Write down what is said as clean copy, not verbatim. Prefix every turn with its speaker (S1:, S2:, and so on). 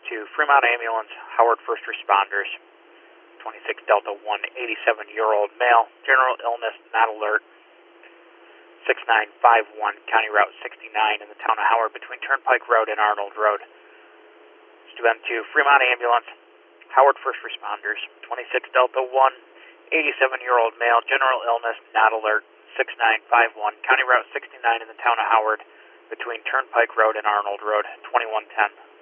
S1: to Fremont Ambulance, Howard First Responders, 26 Delta 1, 87-year-old male, general illness, not alert, 6951, County Route 69 in the town of Howard between Turnpike Road and Arnold Road. To M2, Fremont Ambulance, Howard First Responders, 26 Delta 1, 87-year-old male, general illness, not alert, 6951, County Route 69 in the town of Howard between Turnpike Road and Arnold Road, 2110.